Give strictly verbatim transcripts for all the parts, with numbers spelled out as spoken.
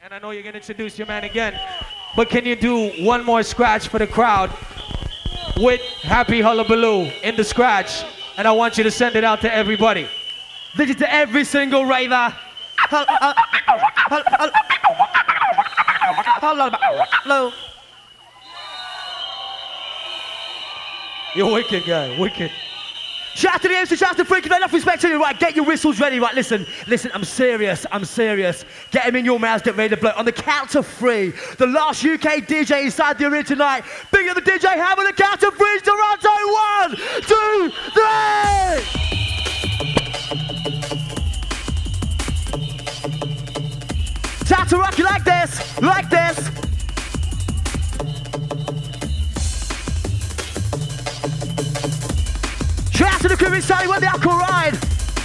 And I know you're gonna introduce your man again, but can you do one more scratch for the crowd with Happy Hullabaloo in the scratch? And I want you to send it out to everybody. This is to every single raver. Hello. You're wicked, guy, wicked. Shout out to the M C, shout out to Freaking, enough respect to you. Right, get your whistles ready. Right, listen, listen, I'm serious, I'm serious. Get them in your mouths, get ready to blow. On the count of three, the last U K D J inside the arena tonight. Big up the D J Ham on the count of three, Toronto. One, two, three! Shout to rock you like this, like this. Shout out to the crew inside with the alcohol ride.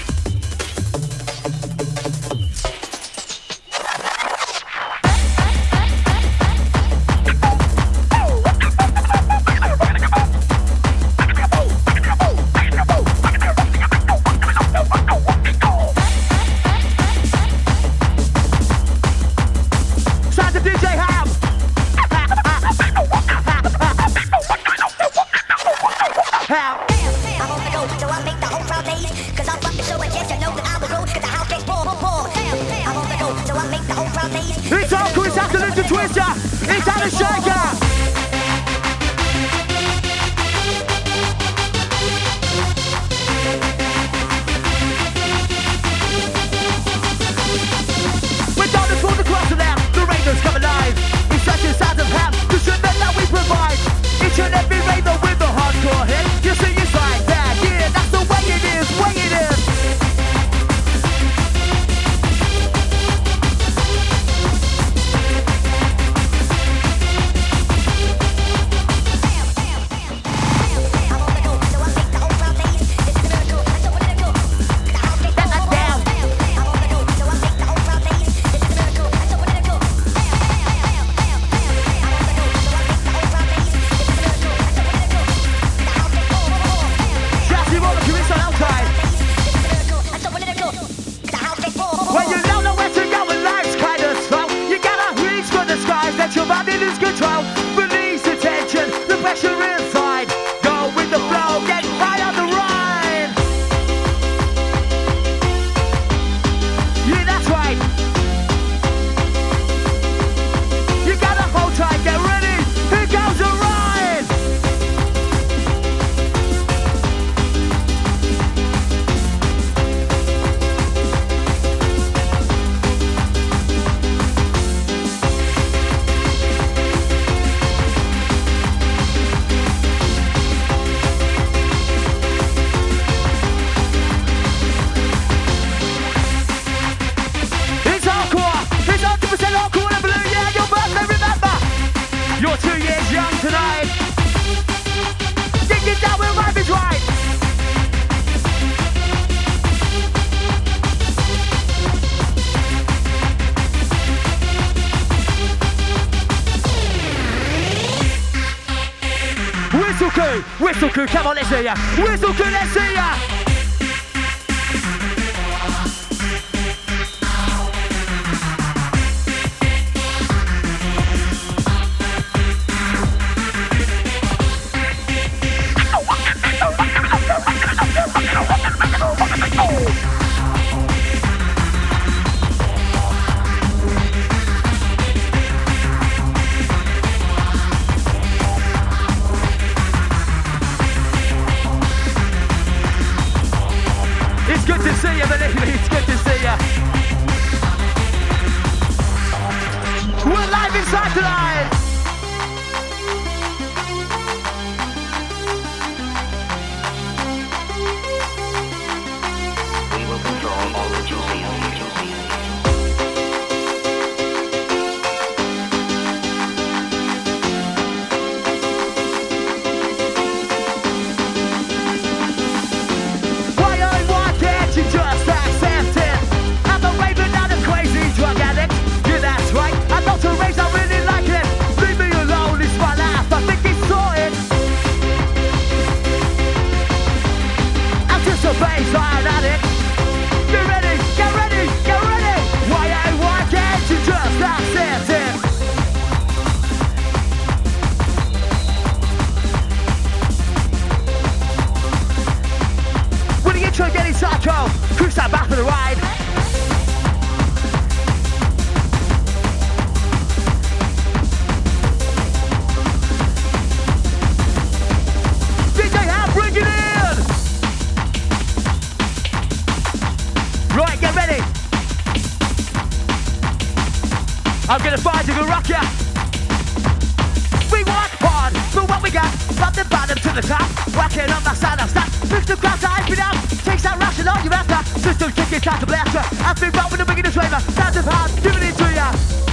Shout out to D J Ham. Ham. It's all cool, it's out to Ninja Twister, it's out of Shaker. We're down the floor, the cross now, the Raiders come alive. It's such a sound of ham, the shit that we provide. Each and every Raider with a hardcore hit. You see it's like that, yeah, that's the way it is, way it is. Whistle crew, come on, let's see ya. Whistle crew, let's see ya. I'm gonna find you, gonna rock ya. We work hard for what we got, from the bottom to the top. Working on my side of stuff. Mix the crowd to hype it up. Takes that rush and all you after. System kick it, time to blast ya. I've been rolling the biggest raver. Sounds of hard, giving it to ya.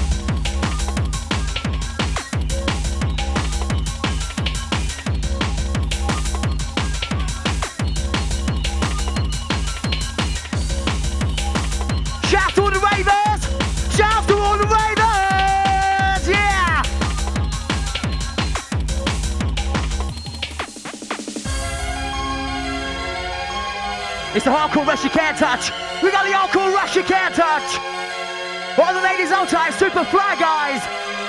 Shout to all the ravers! Shout to all the ravers! Yeah! It's the hardcore rush you can't touch. We got the hardcore rush you can't touch. All the ladies on tight, super fly guys.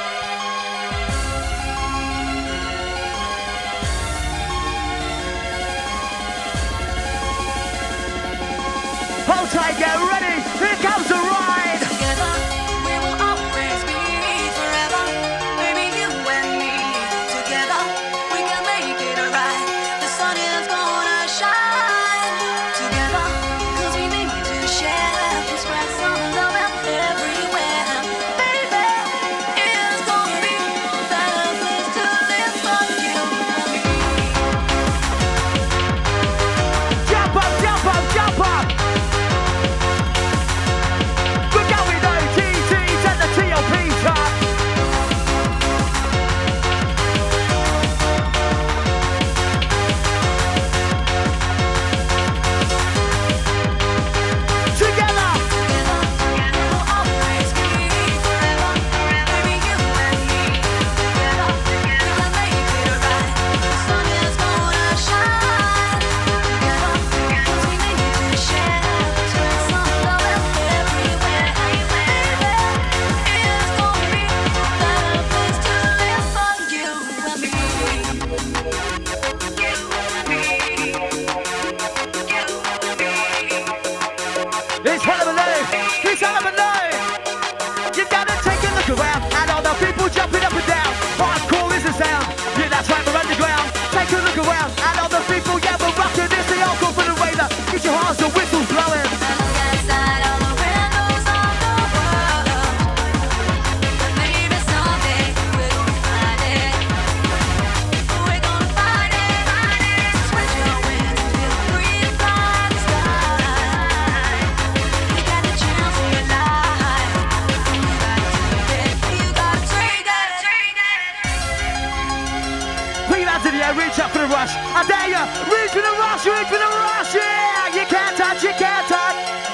Hold tight, get ready. Here comes the ride. Together, we will always be forever. Baby, you and me. Together, we can make it right. The sun is gonna shine. Together, cause we need to share. We spread some love everywhere. Baby, it's gonna be a better place to live for you and me. Jump up, jump up, jump up. We're going O T T to the T O P top. Together. Together, we'll always be forever. Baby, you and me. Together, we can make it right. The sun is gonna shine. Together, cause we need to share. Spread some love everywhere. Baby, it's gonna be a better place to live for you and me. You and me. You and me. It's hell of a life. It's hell of a life. You gotta take a look around at all the people jumping up and down. Hardcore is the sound. Yeah, that's right, we're underground. Take a look around at all the people. Yeah, we're rocking this. The hardcore for the raider. Get your hearts, the whistles blowing. I look outside all the windows of the world. Maybe someday we're gonna find it. We're gonna find it. So spread your wings and feel free to fly the sky. You got a chance in your life. You gotta take it. You gotta take it. Put your hands in the air, reach up for the rush. I dare you, reach for the rush, reach for the rush. Yeah, you can't touch, you can't touch.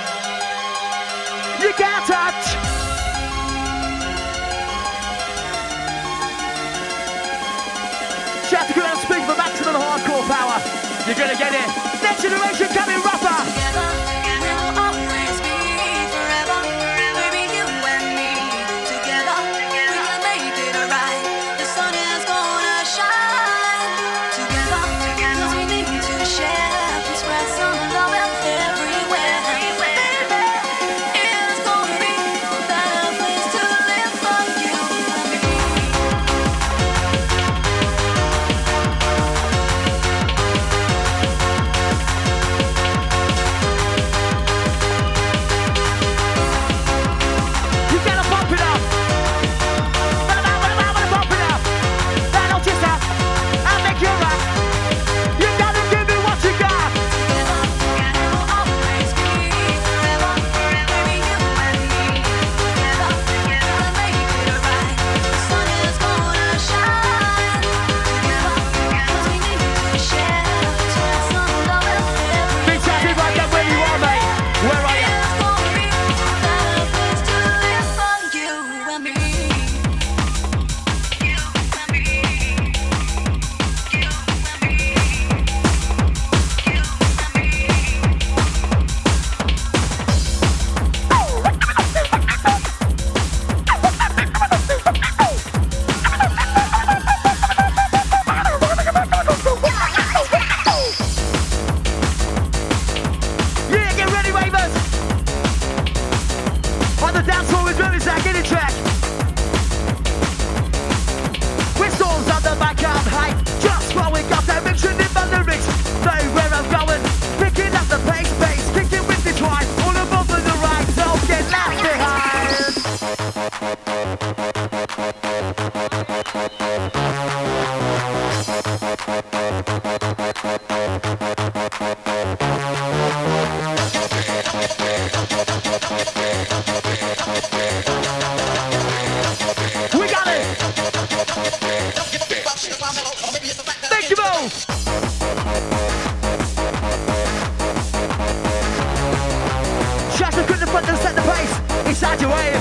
You can't touch. Shout to go out and speak for maximum hardcore power. You're gonna get it. Next generation coming rougher. Together, we will always be forever. Baby, you and me. Together, we can make it right. The sun is gonna shine. Together, cause we need to share. We spread some love everywhere. Baby, it's gonna be a better place to live for you and me. You gotta bump it up. Bada, bada, bada, bada, bump it up. That'll just up. I'll make you rock. You gotta give me what you got. Together, we will always be forever. Baby, you and me. Together, we can make it right. The sun is gonna shine. Together, cause we need to share. Spread some love everywhere. Big chat, people, get where you are, mate. Where are you? It's gonna be a better place to live for you and me. You and me. You and me. You and me. Yeah, get ready, ravers. On the dance floor is really Zach, get it track. Whistles on the back of hype. Just throwing up direction in my lyrics. Know where I'm going. Picking up the pace, bass. Kicking with the drive. All above and the right. Don't get left behind. We got it. Make the move. Shots are good in front and set the pace. Inside your wave.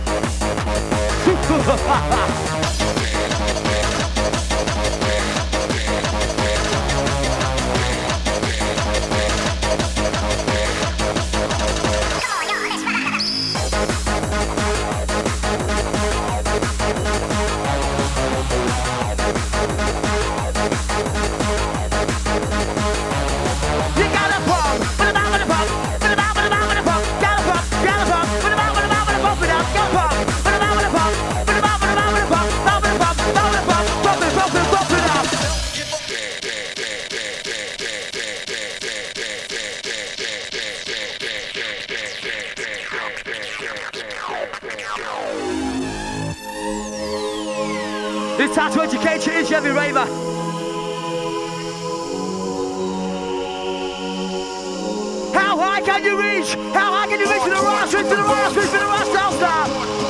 It's time to educate you, each and every raver. How high can you reach? How high can you reach to the right, switch to the right, switch to the right, stop, stop.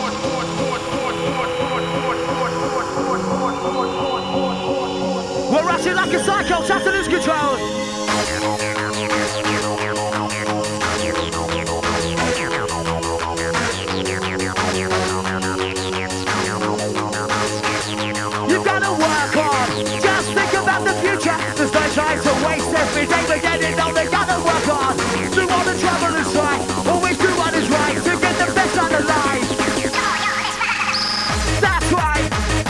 We're rushing like a psycho, try to lose control. There's no time to waste every day, but then it's all they gotta work on. Do all the trouble is right, always do what is right to get the best out of life. That's right.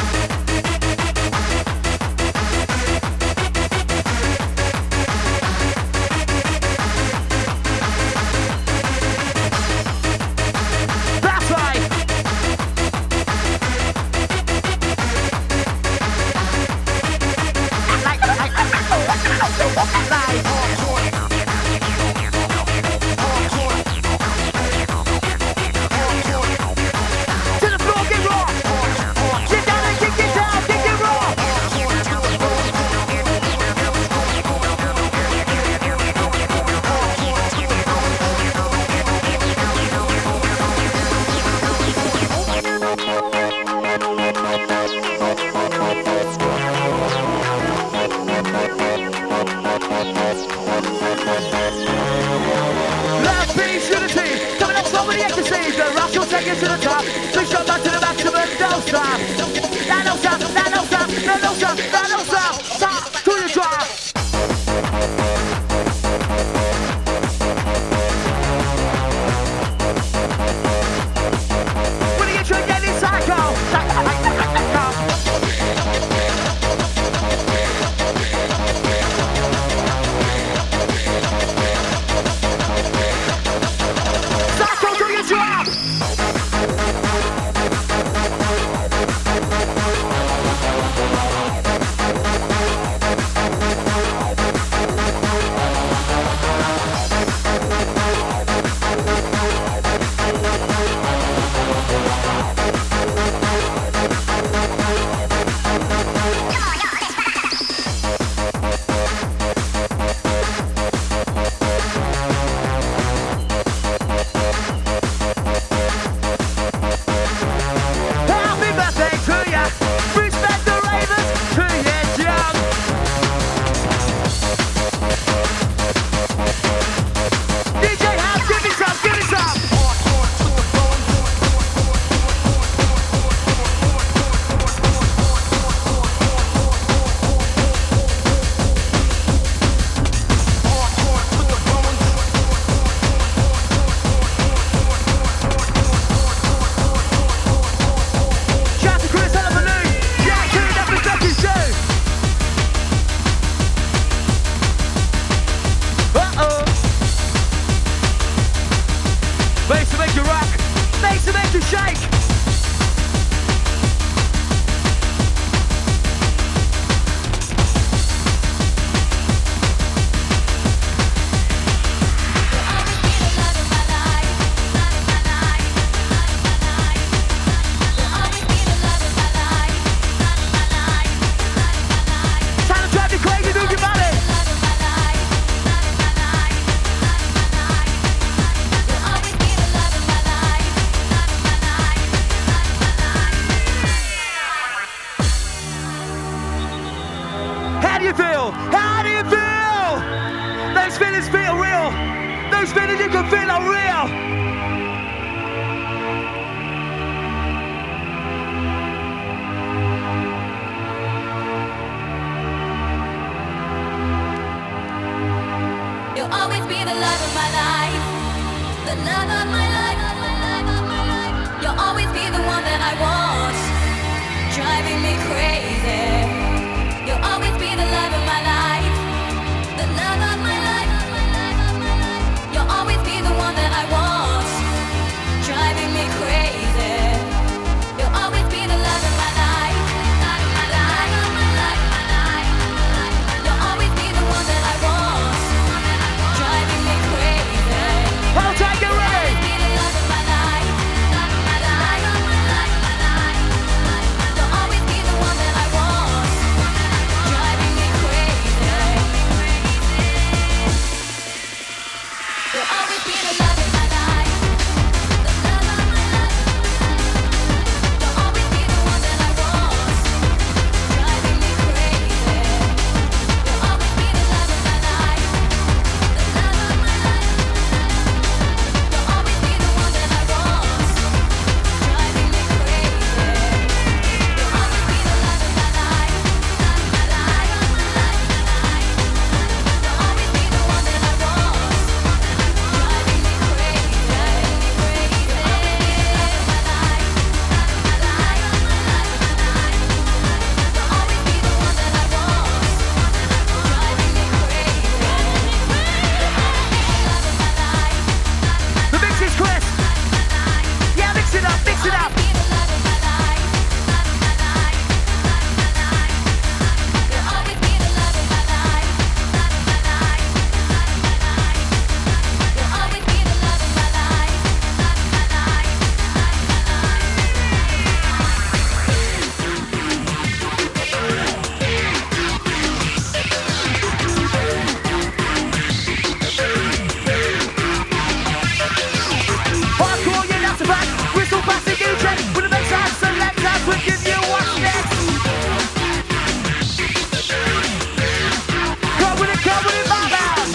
That's right. To the floor, get raw. Get down and kick it down, kick it raw. Love, peace, unity, coming up so many ecstasies. The rush will take you to the top. Push your back to the maximum, don't stop. Now don't stop, now don't stop, now don't stop, now don't stop. Stop to the drop. When you get your get in psycho. Psycho to your drop. Happy birthday to ya. Respect the ravers to your job. D J House, give me some, give me some. Shout to Chris Hullabaloo. Yeah, two different sections too. Uh-oh. Bass to make you rock. Bass to make you shake. Time to drive you crazy, move your body. Those feelings feel real. Those feelings you can feel are real. You'll always be the love of my life, the love of my life, the love of my life. You'll always be the one that I want, driving me crazy. You'll always be the love of my life, the love of my life, the love of my life. You'll always be the one that I want, driving me crazy. You'll always be the love of my life, love of my life, love of my life, my life. You'll always be the one that I want, driving me crazy. Hold tight, get ready. Be the love of my life, love of my life, love of my life, my life. You'll always be the one that I want, driving me crazy. You'll always be the love of my life, the love of my life. You'll always be the one that I want, driving me crazy. You'll always be the love of my life, the love of my life. You'll always be the one that I want, driving me crazy. You'll always be the love of my life, love of my life, love of my life, my life. You'll always be the one that I want, driving me crazy, crazy. You'll always be the love of my life, love of my life, love of my life, my life. You'll always be the one that I want, driving me crazy. You'll always be the love of my life, love of my The mix is Chris. Yeah, mix it up, mix it up. Be the love of my life, love of my life, love of my life. You'll always be the love of my life, love of my life, love of my life. You'll always be the love of my life, love of my life, Hardcore, yeah, that's a fact. Whistle plastic new check. With the next time select us, we'll give you what's next. Come with it, come with it, my man.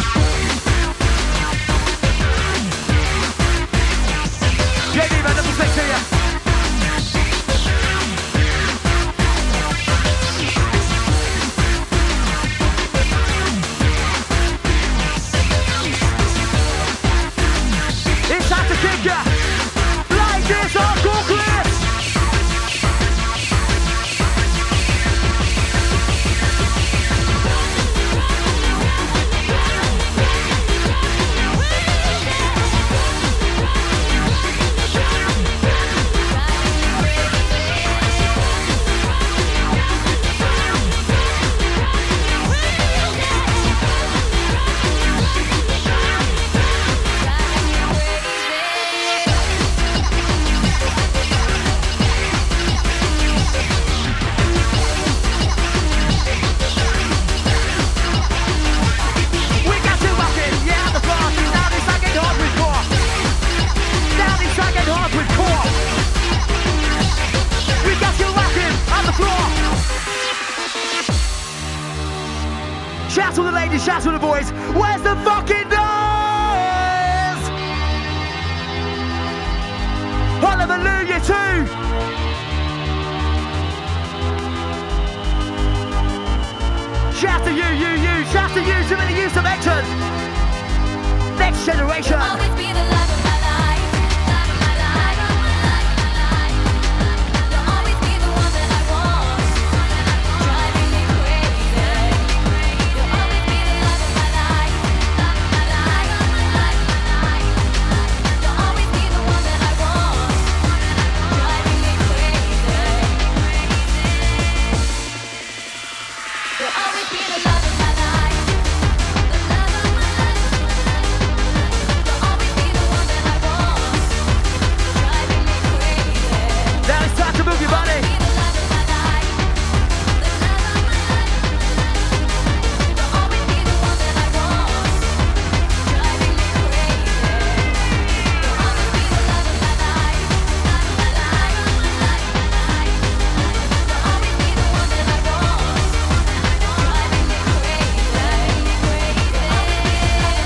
J D, man, let me speak to you. It's time to kick ya. Like this, hardcore Chris. We got you rocking, yeah, on the floor. Now this I get hard with core. Now this I get hard with core. We got you rocking on the floor. Shout to the ladies, shout to the boys. Where's the fucking noise? Hallelujah too. Shout to you, you, you. Shout to you, too many youths have entered. Next generation. You'll always be the love of my life, love of my life, love of my life, my life. You'll always be the one that I want, driving me crazy. You'll always be the love of my life, love of my life, love of my life, my life. You'll always be the one that I want, driving me crazy. You'll always be the love of my life, the love of my life. You'll always be the one that I want, driving me crazy. Now it's time to move your body. Be the love of my life, the love of my life. You'll always be the one that I want, driving me crazy. You'll always be the love of my life, love of my life, love of my life, my life. You'll always be the one that I want, driving me crazy, crazy.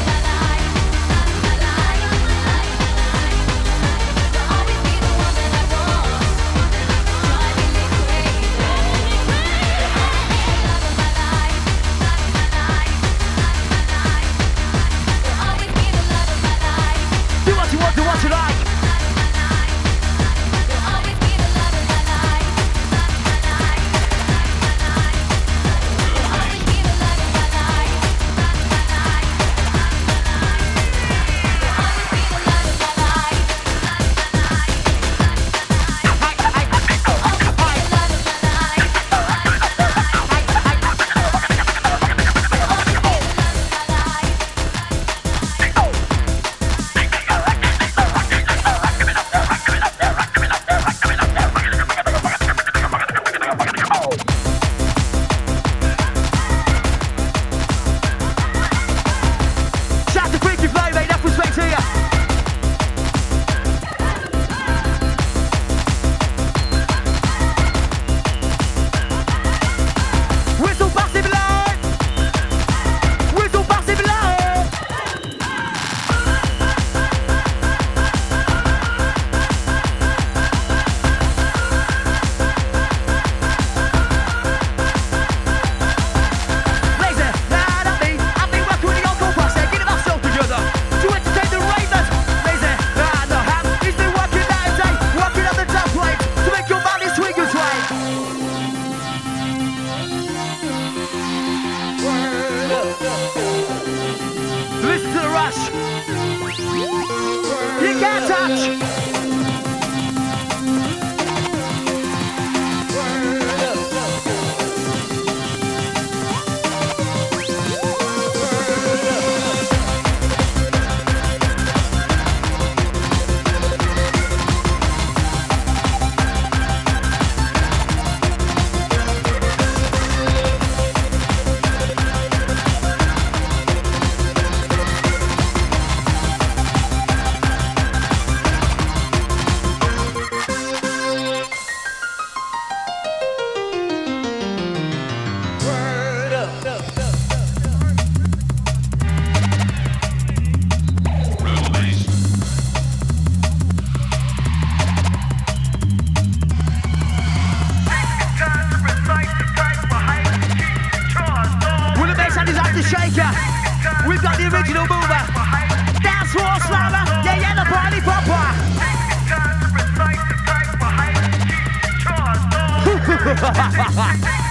Hey,